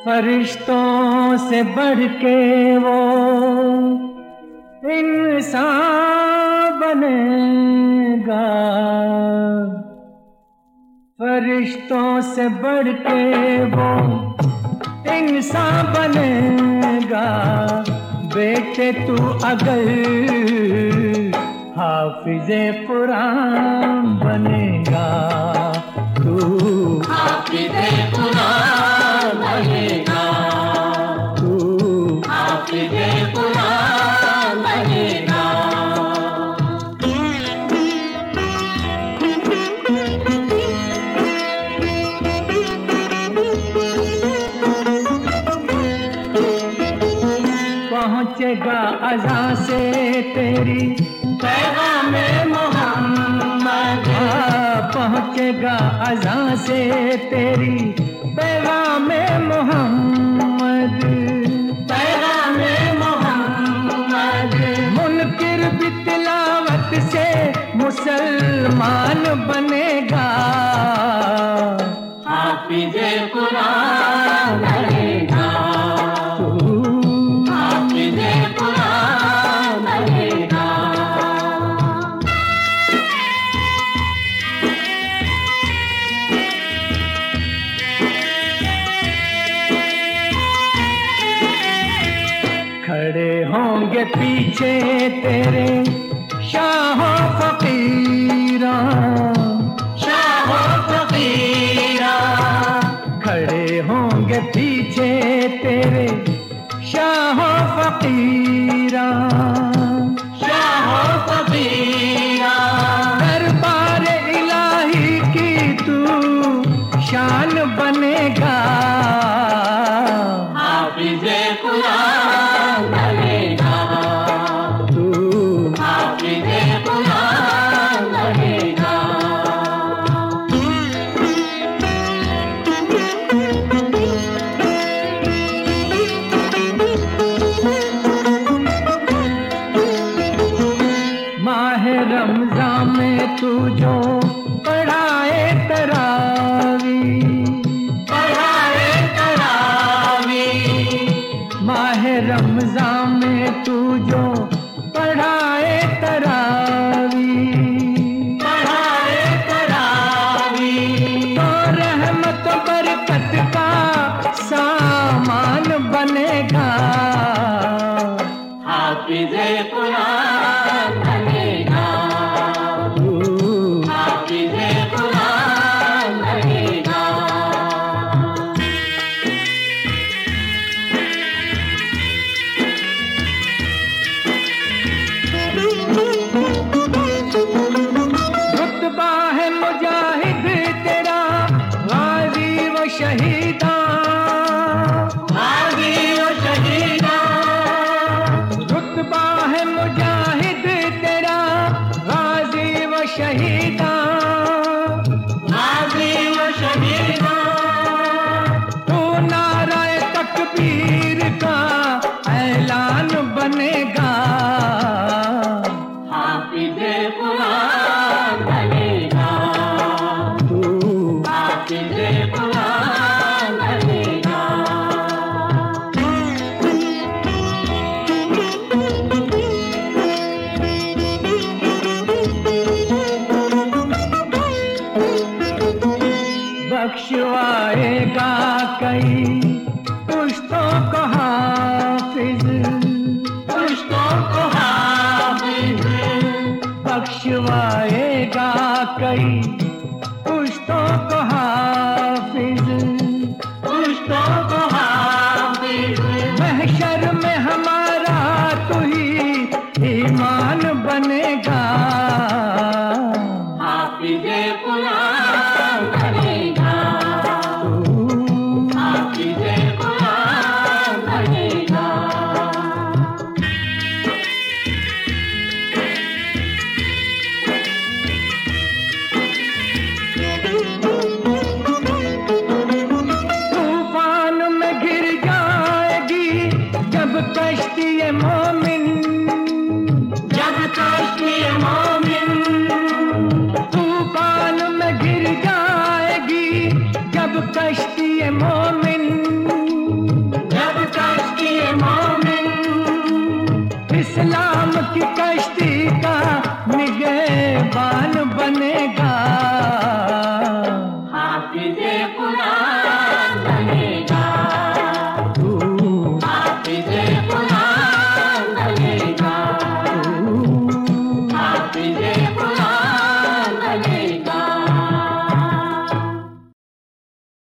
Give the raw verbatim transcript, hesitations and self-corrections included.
फरिश्तों से बढ़ के वो इंसान बनेगा, फरिश्तों से बढ़ के वो इंसान बनेगा। बेटे तू अगर हाफिज़े कुरान बनेगा, तू हाफिज़े कुरान बनेगा, तू हाफिज़े कुरान बनेगा। पहुँचेगा अज़ां से तेरी पैगामे मोहम्मद, पहुँचेगा अज़ां से तेरी पैगामे मोहम्मद, पैगामे मोहम्मद। मुनकिर भी तिलावत से मुसलमान बनेगा, हाफिज़े कुरान बनेगा, हाफिज़े कुरान बनेगा। खड़े होंगे पीछे तेरे शाहो फकीरा, शाहो फकीरा, खड़े होंगे पीछे तेरे शाहो फकीरा, शाहो फकीरा। दरबार इलाही की तू शान बनेगा, हाफिज़े कुरान बनेगा, तू हाफिज़े कुरान बनेगा। माहे रमजान में तू जो पढ़ाए तरावी, पढ़ाए तरावी, माहे रमजान में तू जो पढ़ाए तरावी, पढ़ाए तरावी। तो रहमत बरकत का सामान बनेगा, हाफिज़े कुरान बनेगा, तू हाफिज़े कुरान बनेगा। रुतबा है मुजाहिद तेरा गाजी व शहीदा, गाज़ी व शहीदा, रुतबा है मुजाहिद तेरा गाजी व शहीदा, गाज़ी व शहीदा। तू नाराए तकबीर का ऐलान बनेगा, हाफिज़े कुरान बनेगा, तू हाफिज़े कुरान बनेगा। बख्शवाएगा कई पुश्तों को हाफिज, पुश्तों को हाफिज़, बख्शवाएगा कई पुश्तों को हाफिज, पुश्तों को हाफिज़। महशर में हमारा तू ही ईमान बनेगा, हाफिज़े कुरान बनेगा, हाफिज़े कुरान बनेगा। तूफान में गिर जाएगी जब कश्ती मोमिन, जब कश्ती मोमिन, तूफान में गिर जाएगी जब कश्ती मोमिन, इस्लाम की कश्ती का निगहबान बनेगा। हाफिज़े कुरान